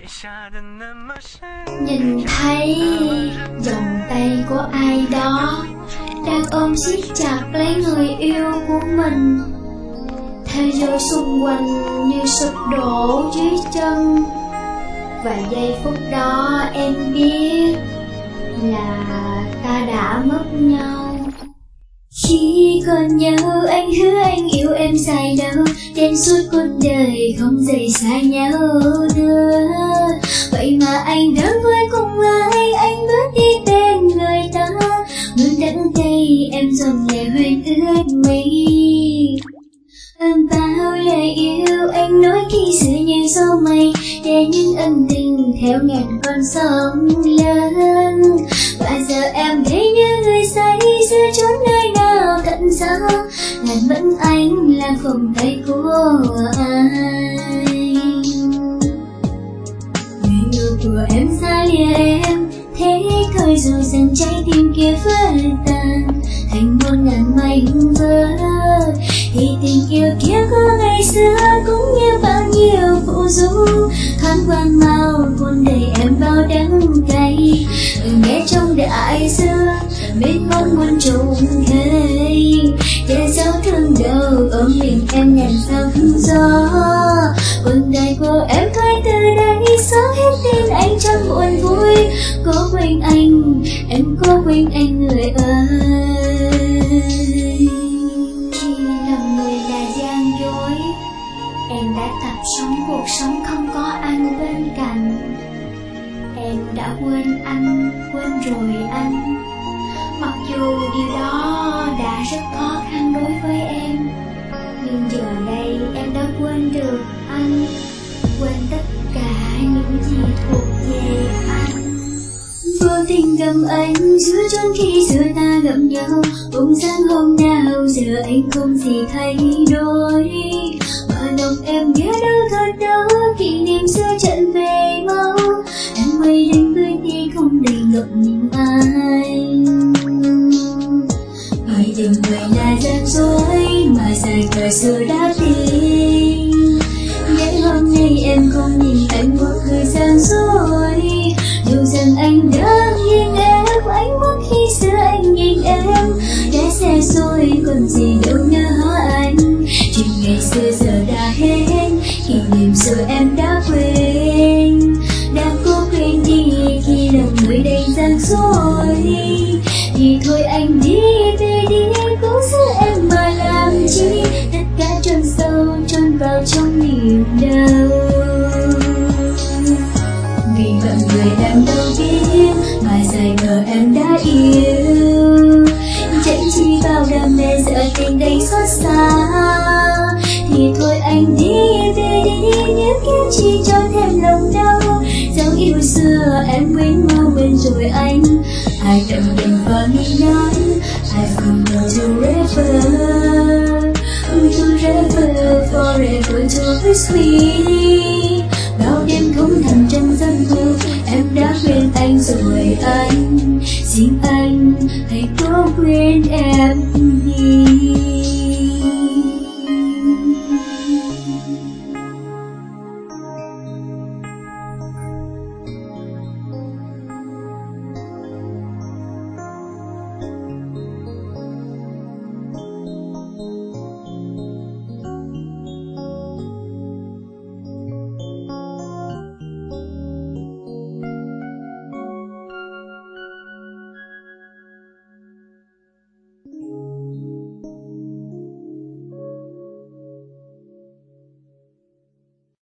Nhìn thấy vòng tay của ai đó đang ôm siết chặt lấy người yêu của mình. Thế giới xung quanh như sụp đổ dưới chân. Và giây phút đó em biết là ta đã mất nhau. Khi còn nhau anh hứa anh yêu em dài đâu, đến suốt cuộc đời không rời xa nhau nữa. Vậy mà anh đã vui cùng ai, anh bước đi bên người ta. Mưa đắng cay em dòng lệ hoen ướt mi. Bao lời yêu anh nói khi xưa như gió mây, để những ân tình theo ngàn con sóng lớn. Và giờ em thấy như người say giữa chốn nơi nào tận xa, ngàn vẫn anh là vòng tay của anh. Người yêu của em xa lìa em, thế thôi dù rằng trái tim kia vỡ tan thành muôn ngàn mảnh vỡ. Thì tình yêu kia của ngày xưa cũng như bao nhiêu phụ du, thoáng qua mau cuốn đầy em bao đắng cay. Nghe trong đại dương mênh mông muôn trùng khơi, để dấu thương đầu ôm mình em ngàn sóng gió. Cuộc đời của em thôi từ đây xóa hết tên anh trong buồn vui. Cố quên anh, em cố quên anh người ơi. Khi lòng người là gian dối, em đã tập sống cuộc sống không có anh bên cạnh. Em đã quên anh, quên rồi anh. Mặc dù điều đó đã rất khó khăn đối với em, nhưng giờ đây em đã quên được anh, quên tất cả những gì thuộc về anh. Vô tình gặp anh giữa chốn khi xưa ta gặp nhau, bỗng dáng hôm nào giờ anh không gì thay đổi. Mà lòng em nhớ đâu thật đâu, kỷ niệm xưa trận về mau. Em quay đến với đi không để ngập nhìn anh. Bởi tình người là gian dối mà dài cờ xưa đã tin. Để hôm nay em không nhìn anh một người gian dối, dù rằng anh đã nghiêng em, anh muốn khi xưa anh nhìn em đã xa xôi còn gì đâu nhớ anh. Chuyện ngày xưa giờ đã hết, kỷ niệm xưa em đã quên. Đã cố quên đi khi lòng người đầy gian dối. Thì thôi anh đi về đi, cố giữ em mà làm chi. Tất cả chôn sâu chôn vào trong niềm đau. Vì phận người đang đâu biết mà dài ngờ em đã yêu. Chẳng chi bao đam mê giờ tình đầy xót xa. Thì thôi anh đi về đi, nếu kiếm chi cho thêm lòng đau. Dẫu yêu xưa em quên mau quên rồi anh. I don't give a night, I feel no forever, forever to be sweet. Bao đêm không thầm trong giấc mơ, em đã quên anh rồi anh. Xin anh hãy cố quên em